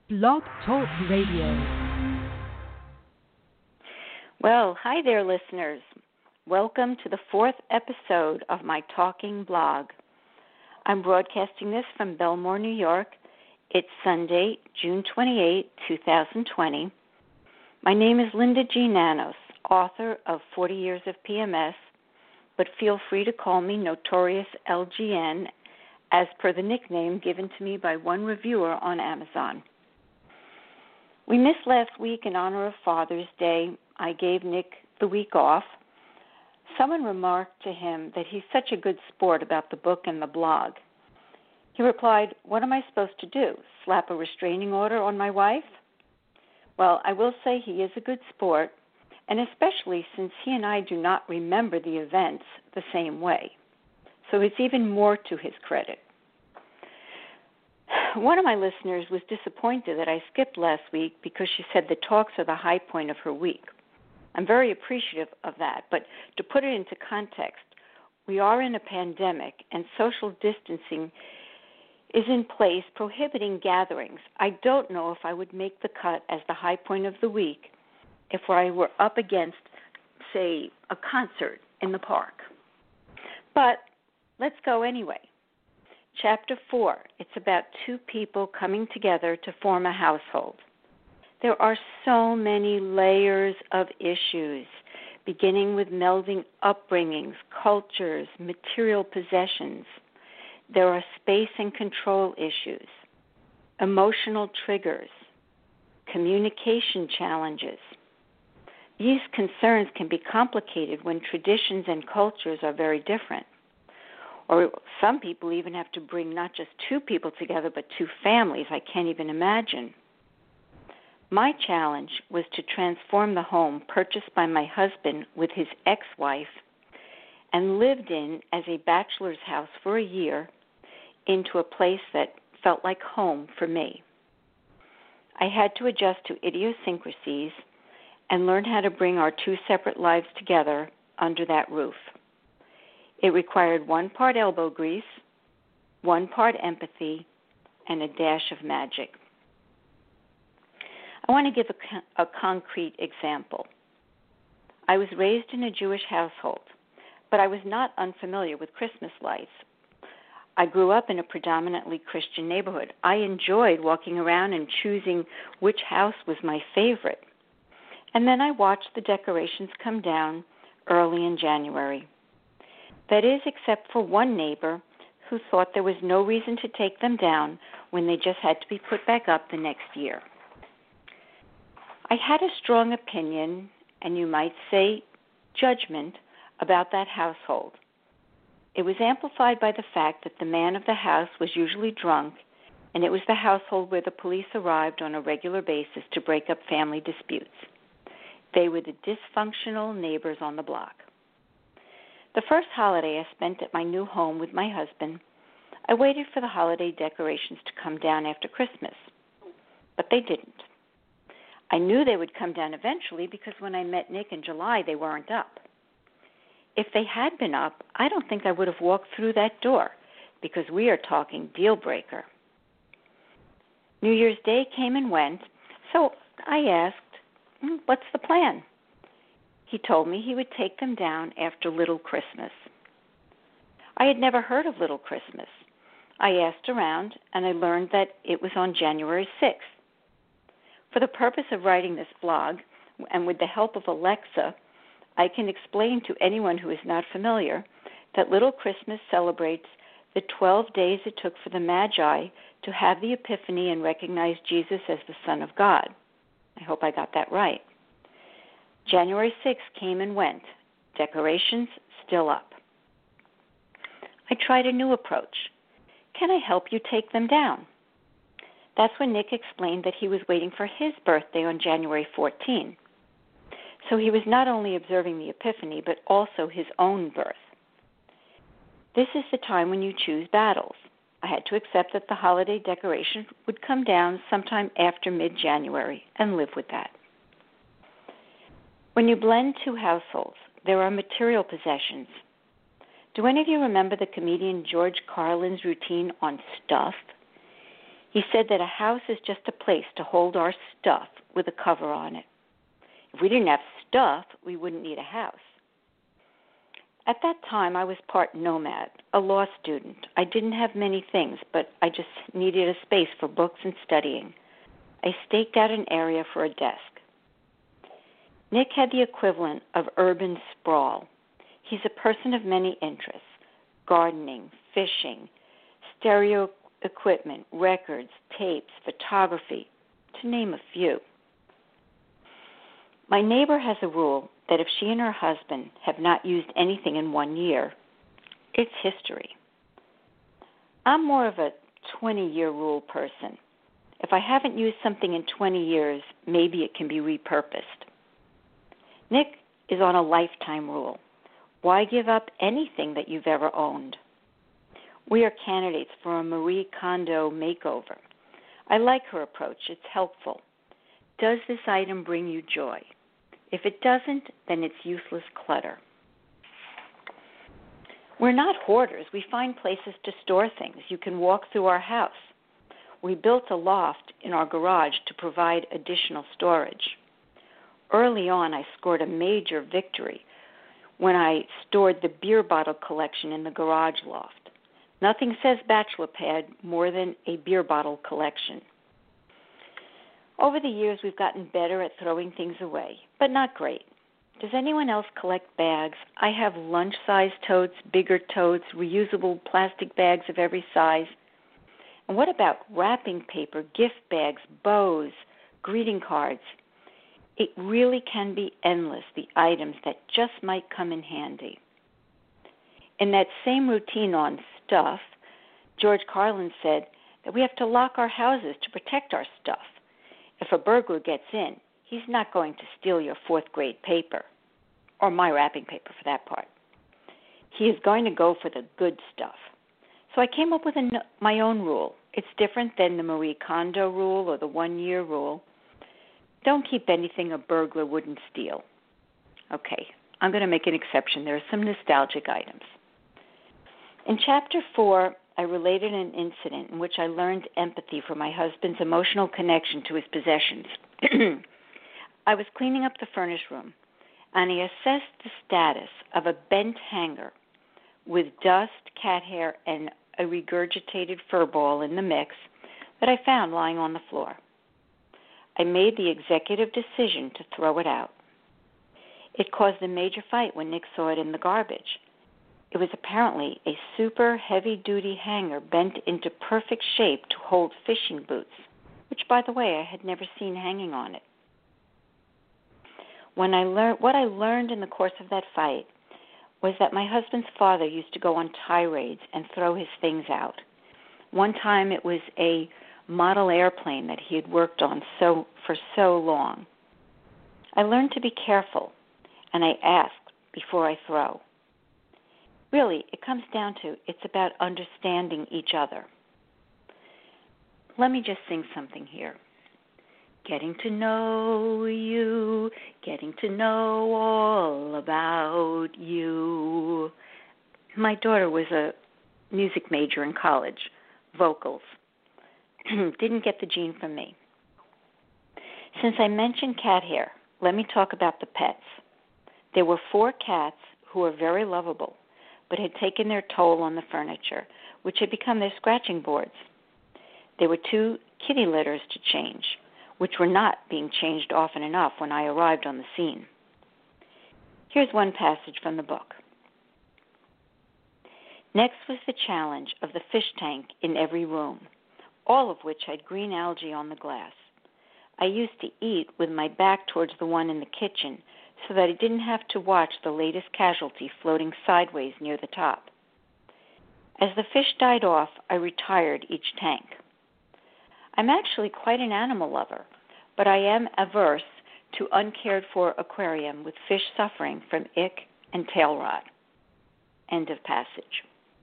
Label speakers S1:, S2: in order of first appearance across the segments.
S1: Blog Talk Radio.
S2: Well, hi there, listeners. Welcome to the fourth episode of my talking blog. I'm broadcasting this from Belmore, New York. It's Sunday, June 28, 2020. My name is Linda G. Nanos, author of 40 Years of PMS, but feel free to call me Notorious LGN, as per the nickname given to me by one reviewer on Amazon. We missed last week in honor of Father's Day. I gave Nick the week off. Someone remarked to him that he's such a good sport about the book and the blog. He replied, "What am I supposed to do, slap a restraining order on my wife?" Well, I will say he is a good sport, and especially since he and I do not remember the events the same way. So it's even more to his credit. One of my listeners was disappointed that I skipped last week because she said the talks are the high point of her week. I'm very appreciative of that, but to put it into context, we are in a pandemic and social distancing is in place prohibiting gatherings. I don't know if I would make the cut as the high point of the week if I were up against, say, a concert in the park. But let's go anyway. Chapter 4, it's about two people coming together to form a household. There are so many layers of issues, beginning with melding upbringings, cultures, material possessions. There are space and control issues, emotional triggers, communication challenges. These concerns can be complicated when traditions and cultures are very different. Or some people even have to bring not just two people together, but two families. I can't even imagine. My challenge was to transform the home purchased by my husband with his ex-wife and lived in as a bachelor's house for a year into a place that felt like home for me. I had to adjust to idiosyncrasies and learn how to bring our two separate lives together under that roof. It required 1 part elbow grease, 1 part empathy, and a dash of magic. I want to give a concrete example. I was raised in a Jewish household, but I was not unfamiliar with Christmas lights. I grew up in a predominantly Christian neighborhood. I enjoyed walking around and choosing which house was my favorite. And then I watched the decorations come down early in January. That is, except for one neighbor who thought there was no reason to take them down when they just had to be put back up the next year. I had a strong opinion, and you might say judgment, about that household. It was amplified by the fact that the man of the house was usually drunk, and it was the household where the police arrived on a regular basis to break up family disputes. They were the dysfunctional neighbors on the block. The first holiday I spent at my new home with my husband, I waited for the holiday decorations to come down after Christmas, but they didn't. I knew they would come down eventually because when I met Nick in July, they weren't up. If they had been up, I don't think I would have walked through that door because we are talking deal breaker. New Year's Day came and went, so I asked, "What's the plan?" He told me he would take them down after Little Christmas. I had never heard of Little Christmas. I asked around, and I learned that it was on January 6th. For the purpose of writing this blog, and with the help of Alexa, I can explain to anyone who is not familiar that Little Christmas celebrates the 12 days it took for the Magi to have the Epiphany and recognize Jesus as the Son of God. I hope I got that right. January 6th came and went. Decorations still up. I tried a new approach. Can I help you take them down? That's when Nick explained that he was waiting for his birthday on January 14. So he was not only observing the Epiphany, but also his own birth. This is the time when you choose battles. I had to accept that the holiday decoration would come down sometime after mid-January and live with that. When you blend two households, there are material possessions. Do any of you remember the comedian George Carlin's routine on stuff? He said that a house is just a place to hold our stuff with a cover on it. If we didn't have stuff, we wouldn't need a house. At that time, I was part nomad, a law student. I didn't have many things, but I just needed a space for books and studying. I staked out an area for a desk. Nick had the equivalent of urban sprawl. He's a person of many interests: gardening, fishing, stereo equipment, records, tapes, photography, to name a few. My neighbor has a rule that if she and her husband have not used anything in 1 year, it's history. I'm more of a 20-year rule person. If I haven't used something in 20 years, maybe it can be repurposed. Nick is on a lifetime rule. Why give up anything that you've ever owned? We are candidates for a Marie Kondo makeover. I like her approach. It's helpful. Does this item bring you joy? If it doesn't, then it's useless clutter. We're not hoarders. We find places to store things. You can walk through our house. We built a loft in our garage to provide additional storage. Early on, I scored a major victory when I stored the beer bottle collection in the garage loft. Nothing says bachelor pad more than a beer bottle collection. Over the years, we've gotten better at throwing things away, but not great. Does anyone else collect bags? I have lunch-sized totes, bigger totes, reusable plastic bags of every size. And what about wrapping paper, gift bags, bows, greeting cards? It really can be endless, the items that just might come in handy. In that same routine on stuff, George Carlin said that we have to lock our houses to protect our stuff. If a burglar gets in, he's not going to steal your fourth-grade paper, or my wrapping paper for that part. He is going to go for the good stuff. So I came up with my own rule. It's different than the Marie Kondo rule or the 1-year rule. Don't keep anything a burglar wouldn't steal. Okay, I'm going to make an exception. There are some nostalgic items. In Chapter 4, I related an incident in which I learned empathy for my husband's emotional connection to his possessions. I was cleaning up the furnace room, and I assessed the status of a bent hanger with dust, cat hair, and a regurgitated fur ball in the mix that I found lying on the floor. I made the executive decision to throw it out. It caused a major fight when Nick saw it in the garbage. It was apparently a super heavy-duty hanger bent into perfect shape to hold fishing boots, which, by the way, I had never seen hanging on it. What I learned in the course of that fight was that my husband's father used to go on tirades and throw his things out. One time it was a model airplane that he had worked on for so long. I learned to be careful, and I asked before I throw. Really, it comes down to it's about understanding each other. Let me just sing something here. Getting to know you, getting to know all about you. My daughter was a music major in college, vocals. Didn't get the gene from me. Since I mentioned cat hair, let me talk about the pets. There were 4 cats who were very lovable, but had taken their toll on the furniture, which had become their scratching boards. There were 2 kitty litters to change, which were not being changed often enough when I arrived on the scene. Here's one passage from the book. Next was the challenge of the fish tank in every room, all of which had green algae on the glass. I used to eat with my back towards the one in the kitchen so that I didn't have to watch the latest casualty floating sideways near the top. As the fish died off, I retired each tank. I'm actually quite an animal lover, but I am averse to uncared-for aquarium with fish suffering from ick and tail rot. End of passage.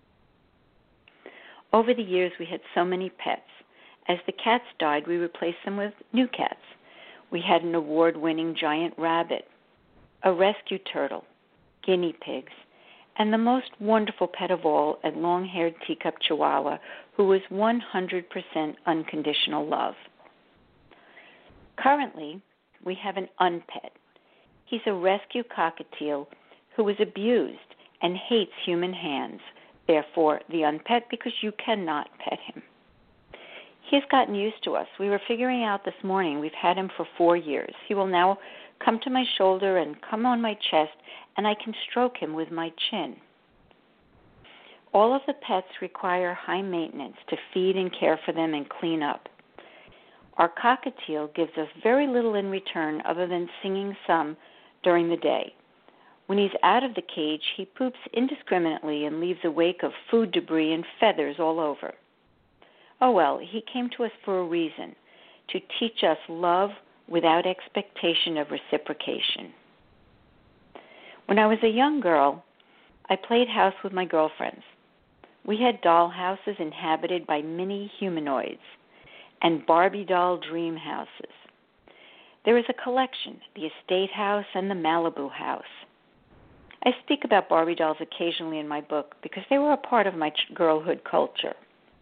S2: Over the years, we had so many pets. As the cats died, we replaced them with new cats. We had an award-winning giant rabbit, a rescue turtle, guinea pigs, and the most wonderful pet of all, a long-haired teacup chihuahua who was 100% unconditional love. Currently, we have an unpet. He's a rescue cockatiel who was abused and hates human hands, therefore the unpet, because you cannot pet him. He has gotten used to us. We were figuring out this morning, we've had him for 4 years. He will now come to my shoulder and come on my chest, and I can stroke him with my chin. All of the pets require high maintenance to feed and care for them and clean up. Our cockatiel gives us very little in return other than singing some during the day. When he's out of the cage, he poops indiscriminately and leaves a wake of food debris and feathers all over. Oh well, he came to us for a reason, to teach us love without expectation of reciprocation. When I was a young girl, I played house with my girlfriends. We had doll houses inhabited by mini humanoids and Barbie doll dream houses. There is a collection, the Estate House and the Malibu House. I speak about Barbie dolls occasionally in my book because they were a part of my girlhood culture.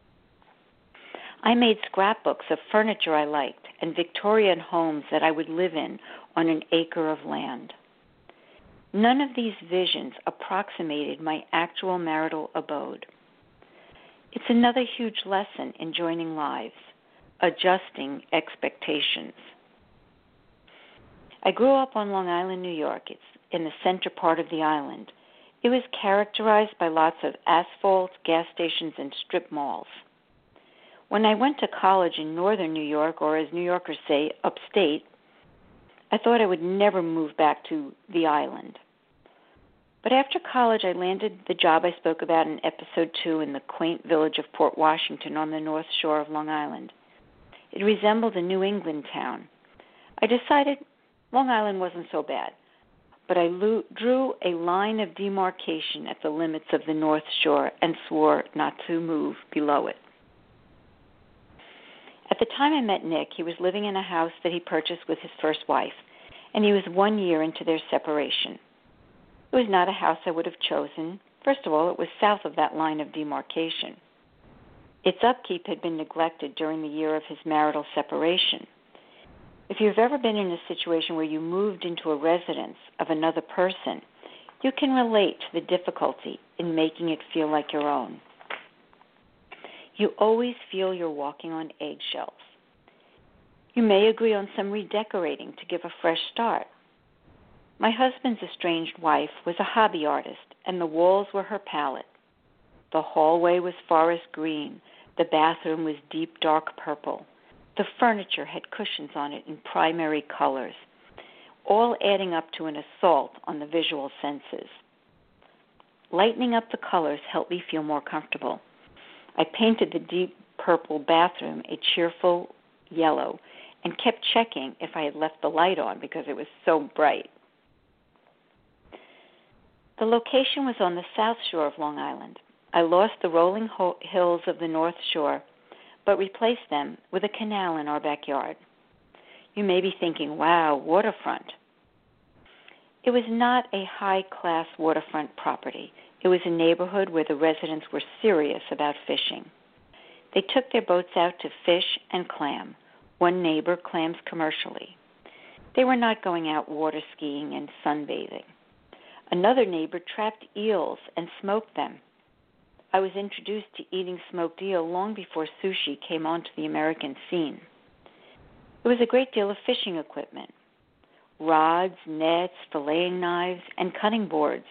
S2: I made scrapbooks of furniture I liked and Victorian homes that I would live in on an acre of land. None of these visions approximated my actual marital abode. It's another huge lesson in joining lives, adjusting expectations. I grew up on Long Island, New York. It's in the center part of the island. It was characterized by lots of asphalt, gas stations, and strip malls. When I went to college in northern New York, or as New Yorkers say, upstate, I thought I would never move back to the island. But after college, I landed the job I spoke about in episode 2 in the quaint village of Port Washington on the north shore of Long Island. It resembled a New England town. I decided Long Island wasn't so bad, but I drew a line of demarcation at the limits of the North Shore and swore not to move below it. At the time I met Nick, he was living in a house that he purchased with his first wife, and he was 1 year into their separation. It was not a house I would have chosen. First of all, it was south of that line of demarcation. Its upkeep had been neglected during the year of his marital separation. If you've ever been in a situation where you moved into a residence of another person, you can relate to the difficulty in making it feel like your own. You always feel you're walking on eggshells. You may agree on some redecorating to give a fresh start. My husband's estranged wife was a hobby artist, and the walls were her palette. The hallway was forest green. The bathroom was deep dark purple. The furniture had cushions on it in primary colors, all adding up to an assault on the visual senses. Lightening up the colors helped me feel more comfortable. I painted the deep purple bathroom a cheerful yellow and kept checking if I had left the light on because it was so bright. The location was on the south shore of Long Island. I lost the rolling hills of the north shore, but replaced them with a canal in our backyard. You may be thinking, wow, waterfront. It was not a high-class waterfront property. It was a neighborhood where the residents were serious about fishing. They took their boats out to fish and clam. One neighbor clams commercially. They were not going out water skiing and sunbathing. Another neighbor trapped eels and smoked them. I was introduced to eating smoked eel long before sushi came onto the American scene. There was a great deal of fishing equipment, rods, nets, filleting knives, and cutting boards.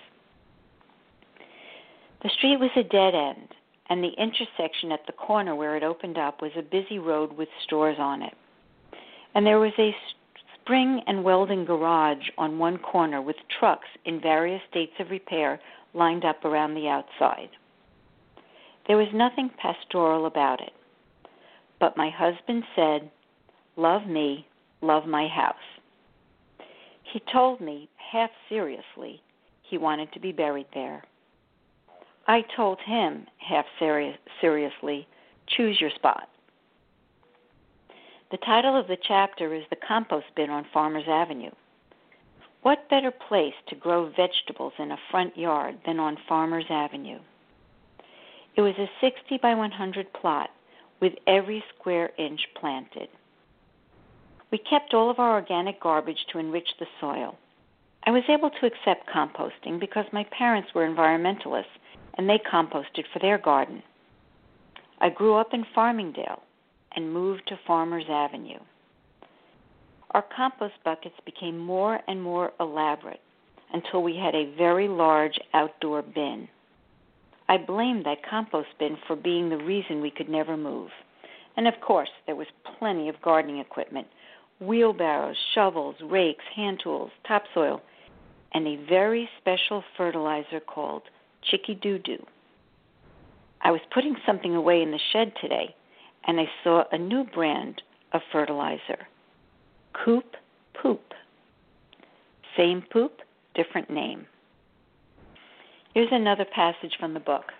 S2: The street was a dead end, and the intersection at the corner where it opened up was a busy road with stores on it. And there was a spring and welding garage on one corner with trucks in various states of repair lined up around the outside. There was nothing pastoral about it, but my husband said, "Love me, love my house." He told me, half seriously, he wanted to be buried there. I told him, half seriously, choose your spot. The title of the chapter is The Compost Bin on Farmers Avenue. What better place to grow vegetables in a front yard than on Farmers Avenue? It was a 60 by 100 plot with every square inch planted. We kept all of our organic garbage to enrich the soil. I was able to accept composting because my parents were environmentalists and they composted for their garden. I grew up in Farmingdale and moved to Farmers Avenue. Our compost buckets became more and more elaborate until we had a very large outdoor bin. I blamed that compost bin for being the reason we could never move. And of course, there was plenty of gardening equipment, wheelbarrows, shovels, rakes, hand tools, topsoil, and a very special fertilizer called Chicky-Doo-Doo. I was putting something away in the shed today, and I saw a new brand of fertilizer, Coop Poop. Same poop, different name. Here's another passage from the book.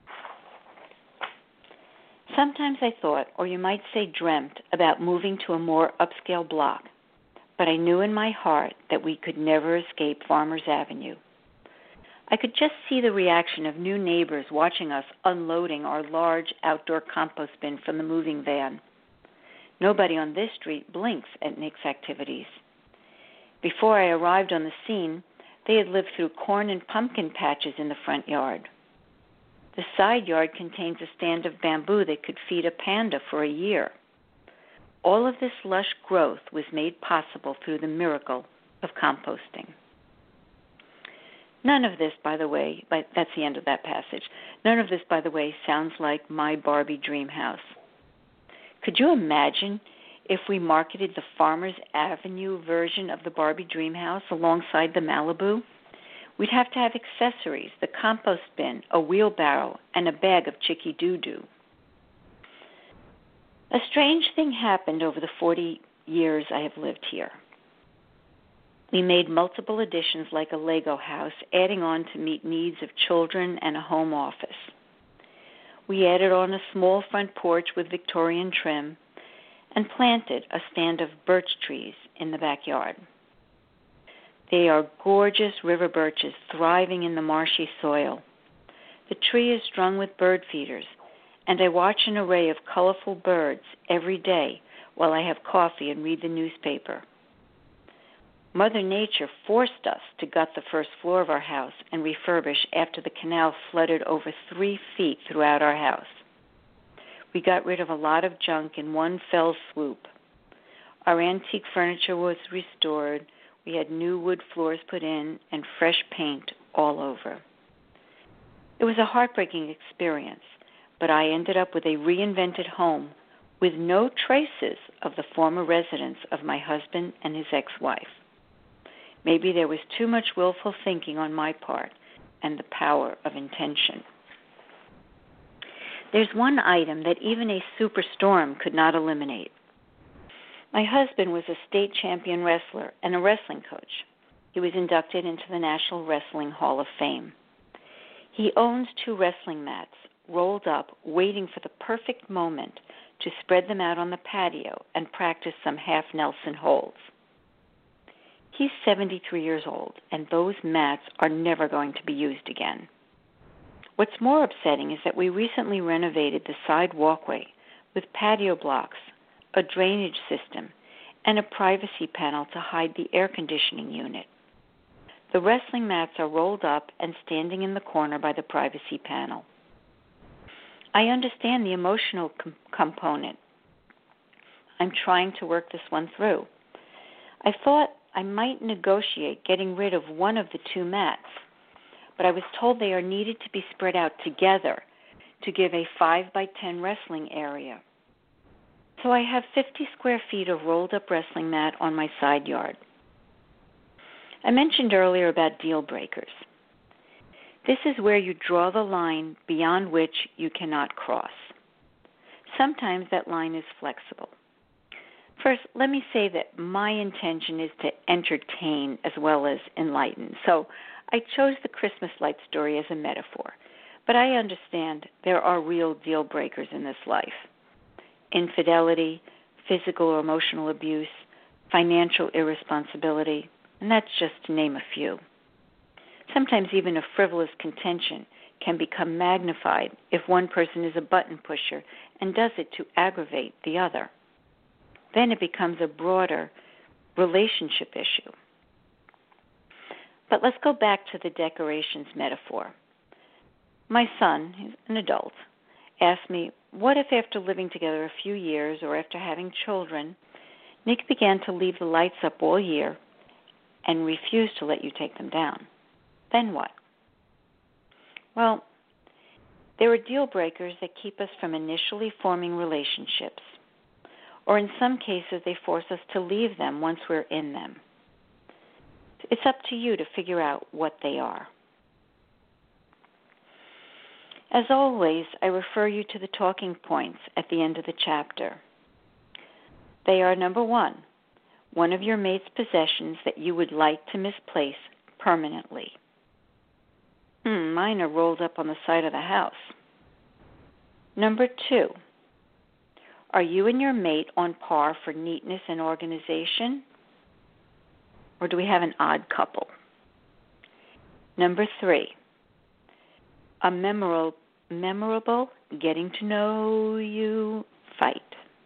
S2: Sometimes I thought, or you might say dreamt, about moving to a more upscale block, but I knew in my heart that we could never escape Farmers Avenue. I could just see the reaction of new neighbors watching us unloading our large outdoor compost bin from the moving van. Nobody on this street blinks at Nick's activities. Before I arrived on the scene, they had lived through corn and pumpkin patches in the front yard. The side yard contains a stand of bamboo that could feed a panda for a year. All of this lush growth was made possible through the miracle of composting. None of this, by the way, that's the end of that passage. None of this, by the way, sounds like my Barbie dream house. Could you imagine if we marketed the Farmers Avenue version of the Barbie dream house alongside the Malibu? We'd have to have accessories, the compost bin, a wheelbarrow, and a bag of Chicky-Doo-Doo. A strange thing happened over the 40 years I have lived here. We made multiple additions like a Lego house, adding on to meet needs of children and a home office. We added on a small front porch with Victorian trim and planted a stand of birch trees in the backyard. They are gorgeous river birches thriving in the marshy soil. The tree is strung with bird feeders, and I watch an array of colorful birds every day while I have coffee and read the newspaper. Mother Nature forced us to gut the first floor of our house and refurbish after the canal flooded over 3 feet throughout our house. We got rid of a lot of junk in one fell swoop. Our antique furniture was restored. We had new wood floors put in and fresh paint all over. It was a heartbreaking experience, but I ended up with a reinvented home with no traces of the former residence of my husband and his ex-wife. Maybe there was too much willful thinking on my part and the power of intention. There's one item that even a superstorm could not eliminate. My husband was a state champion wrestler and a wrestling coach. He was inducted into the National Wrestling Hall of Fame. He owns 2 wrestling mats, rolled up, waiting for the perfect moment to spread them out on the patio and practice some half-Nelson holds. He's 73 years old, and those mats are never going to be used again. What's more upsetting is that we recently renovated the side walkway with patio blocks, a drainage system, and a privacy panel to hide the air conditioning unit. The wrestling mats are rolled up and standing in the corner by the privacy panel. I understand the emotional component. I'm trying to work this one through. I thought I might negotiate getting rid of one of the 2 mats, but I was told they are needed to be spread out together to give a 5 by 10 wrestling area. So I have 50 square feet of rolled-up wrestling mat on my side yard. I mentioned earlier about deal breakers. This is where you draw the line beyond which you cannot cross. Sometimes that line is flexible. First, let me say that my intention is to entertain as well as enlighten. So I chose the Christmas light story as a metaphor. But I understand there are real deal breakers in this life. Infidelity, physical or emotional abuse, financial irresponsibility, and that's just to name a few. Sometimes even a frivolous contention can become magnified if one person is a button pusher and does it to aggravate the other. Then it becomes a broader relationship issue. But let's go back to the decorations metaphor. My son, who's an adult, asked me, what if after living together a few years or after having children, Nick began to leave the lights up all year and refused to let you take them down? Then what? Well, there are deal breakers that keep us from initially forming relationships, or in some cases they force us to leave them once we're in them. It's up to you to figure out what they are. As always, I refer you to the talking points at the end of the chapter. They are, number one of your mate's possessions that you would like to misplace permanently. Mine are rolled up on the side of the house. Number 2, are you and your mate on par for neatness and organization? Or do we have an odd couple? Number 3, a memorable getting to know you fight.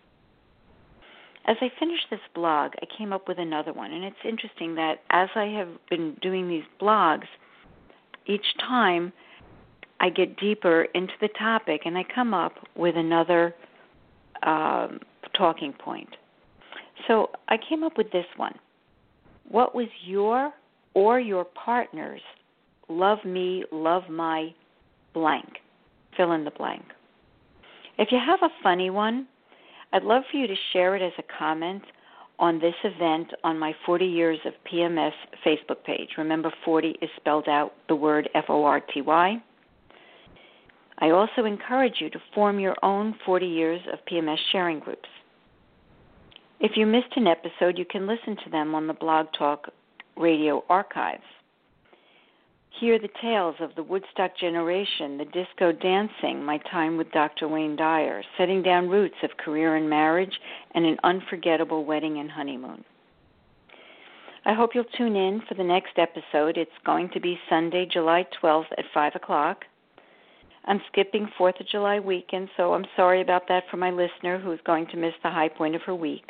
S2: As I finished this blog, I came up with another one, and it's interesting that as I have been doing these blogs, each time I get deeper into the topic and I come up with another talking point. So I came up with this one. What was your or your partner's love me, love my blank? Fill in the blank. If you have a funny one, I'd love for you to share it as a comment on this event on my 40 Years of PMS Facebook page. Remember, 40 is spelled out the word F-O-R-T-Y. I also encourage you to form your own 40 Years of PMS sharing groups. If you missed an episode, you can listen to them on the Blog Talk Radio archives. Hear the tales of the Woodstock generation, the disco dancing, my time with Dr. Wayne Dyer, setting down roots of career and marriage, and an unforgettable wedding and honeymoon. I hope you'll tune in for the next episode. It's going to be Sunday, July 12th at 5 o'clock. I'm skipping 4th of July weekend, so I'm sorry about that for my listener who's going to miss the high point of her week.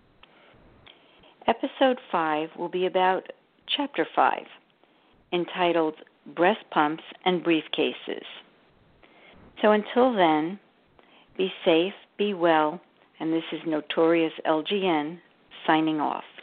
S2: Episode 5 will be about Chapter 5, entitled Breast Pumps and Briefcases. So until then, be safe, be well, and this is Notorious LGN signing off.